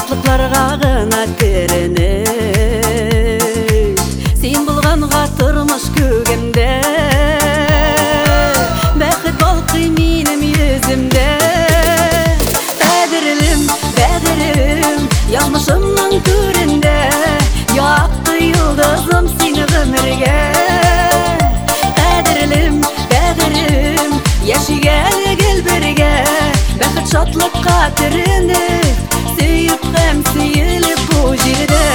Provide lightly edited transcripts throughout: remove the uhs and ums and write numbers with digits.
Башлыкларга гына күренеп, сен булганга тормыш күгемдә, бәхет балкый минем йөземдә. Бәдерлем, бәдерлем, язмышымның түрендә, якты йолдызым син гомергә. Бәдерлем, бәдерлем, яшигән гел бергә, бәхет шатлыкка төренеп, сөйүп һәм сөелеп бу җирдә.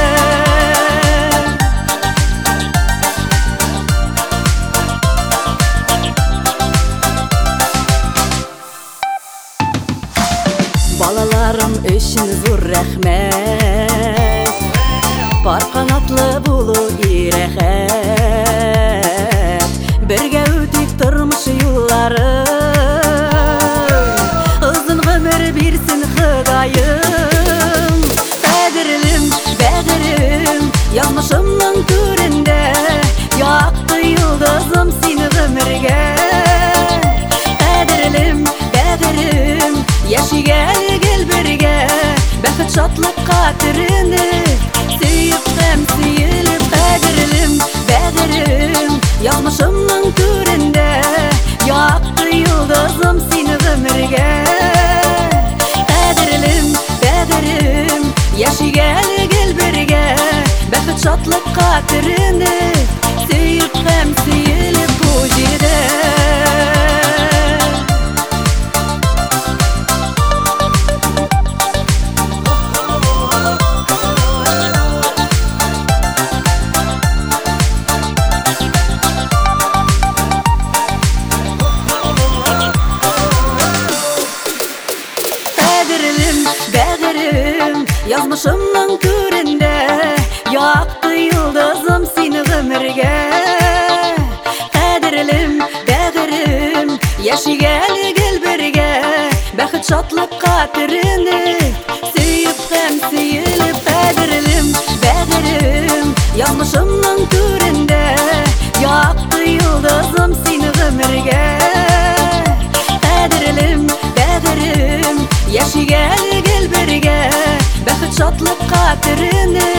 Балаларым өчен зур рәхмәт, пар канатлы булу ирәхәт, бергә үтик тормыш юлларын, озын гомер бирсен Ходаем. Бәдерлем, бәдерлем, язмышымның түрендә, якты йолдызым син гомергә. Бәдерлем, бәдерлем, яшигән гел бергә, бәхет шатлыкка төренеп, сөйүп һәм сөелеп. Бәдерлем, бәдерлем, язмышымның түрендә, якты йолдызым син гомергә. Бәдерлем, бәдерлем, яшигән гел бергә, бәхет шатлыкка төренеп, сөйүп һәм сөелеп бу җирдә. Бәдерлем, бәдерлем, язмышымның түрендә, якты йолдызым син гомергә. Бәдерлем, бәдерлем, яшигән гел бергә, бәхет шатлыкка төренеп, сөйүп һәм сөелеп. Бәдерлем, бәдерлем, язмышымның түрендә, якты йолдызым син гомергә. Бәдерлем, бәдерлем, яшигән гел бергә, бәхет шатлыкка төренеп,